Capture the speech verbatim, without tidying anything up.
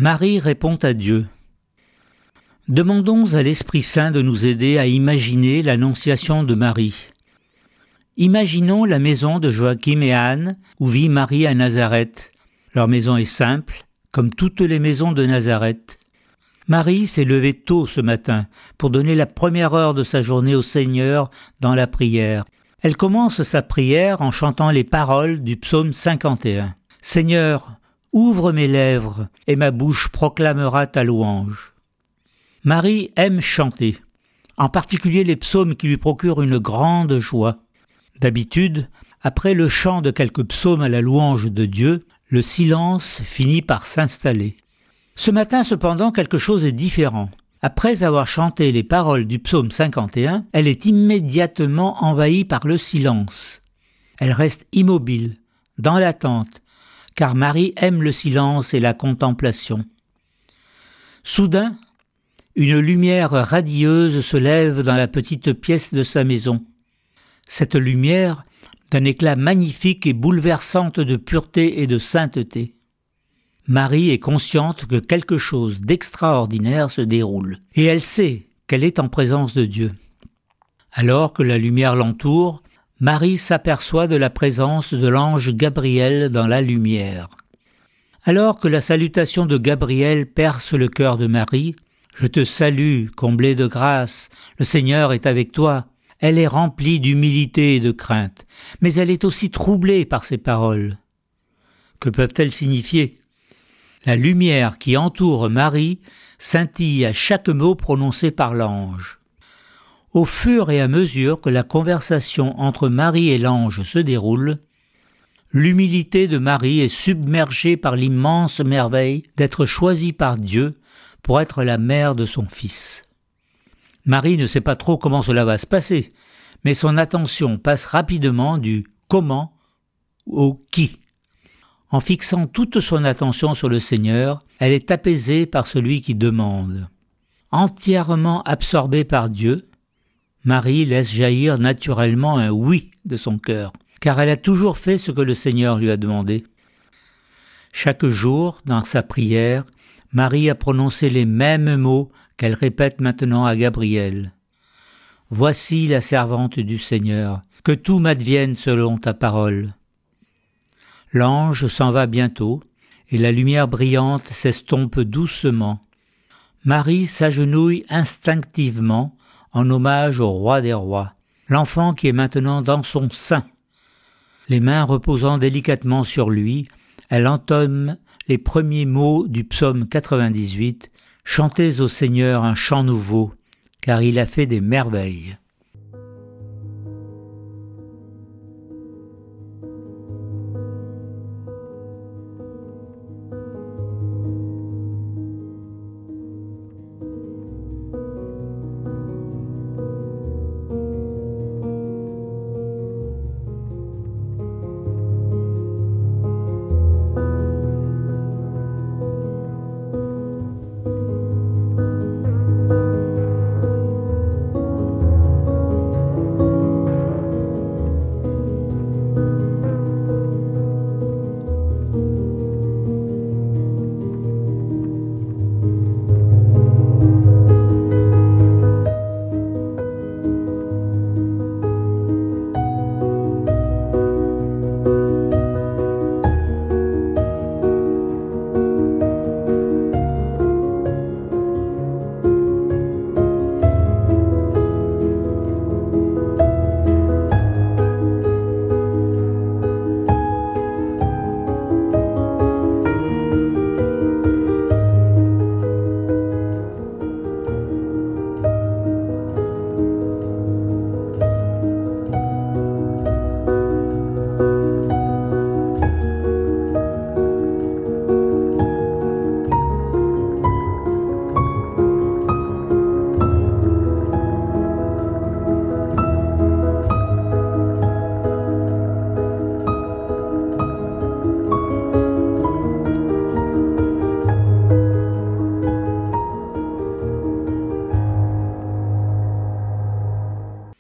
Marie répond à Dieu. Demandons à l'Esprit Saint de nous aider à imaginer l'Annonciation de Marie. Imaginons la maison de Joachim et Anne, où vit Marie à Nazareth. Leur maison est simple, comme toutes les maisons de Nazareth. Marie s'est levée tôt ce matin pour donner la première heure de sa journée au Seigneur dans la prière. Elle commence sa prière en chantant les paroles du psaume cinquante et un. « Seigneur, ouvre mes lèvres, et ma bouche proclamera ta louange. » Marie aime chanter, en particulier les psaumes qui lui procurent une grande joie. D'habitude, après le chant de quelques psaumes à la louange de Dieu, le silence finit par s'installer. Ce matin, cependant, quelque chose est différent. Après avoir chanté les paroles du psaume cinquante et un, elle est immédiatement envahie par le silence. Elle reste immobile, dans l'attente, car Marie aime le silence et la contemplation. Soudain, une lumière radieuse se lève dans la petite pièce de sa maison. Cette lumière, d'un éclat magnifique et bouleversante de pureté et de sainteté. Marie est consciente que quelque chose d'extraordinaire se déroule, et elle sait qu'elle est en présence de Dieu. Alors que la lumière l'entoure, Marie s'aperçoit de la présence de l'ange Gabriel dans la lumière. Alors que la salutation de Gabriel perce le cœur de Marie, « Je te salue, comblée de grâce, le Seigneur est avec toi », elle est remplie d'humilité et de crainte, mais elle est aussi troublée par ces paroles. Que peuvent-elles signifier ? La lumière qui entoure Marie scintille à chaque mot prononcé par l'ange. Au fur et à mesure que la conversation entre Marie et l'ange se déroule, l'humilité de Marie est submergée par l'immense merveille d'être choisie par Dieu pour être la mère de son Fils. Marie ne sait pas trop comment cela va se passer, mais son attention passe rapidement du « comment » au « qui ». En fixant toute son attention sur le Seigneur, elle est apaisée par celui qui demande. Entièrement absorbée par Dieu, Marie laisse jaillir naturellement un « oui » de son cœur, car elle a toujours fait ce que le Seigneur lui a demandé. Chaque jour, dans sa prière, Marie a prononcé les mêmes mots qu'elle répète maintenant à Gabriel. « Voici la servante du Seigneur, que tout m'advienne selon ta parole. » L'ange s'en va bientôt, et la lumière brillante s'estompe doucement. Marie s'agenouille instinctivement en hommage au roi des rois, l'enfant qui est maintenant dans son sein. Les mains reposant délicatement sur lui, elle entame les premiers mots du psaume quatre-vingt-dix-huit, « Chantez au Seigneur un chant nouveau, car il a fait des merveilles. »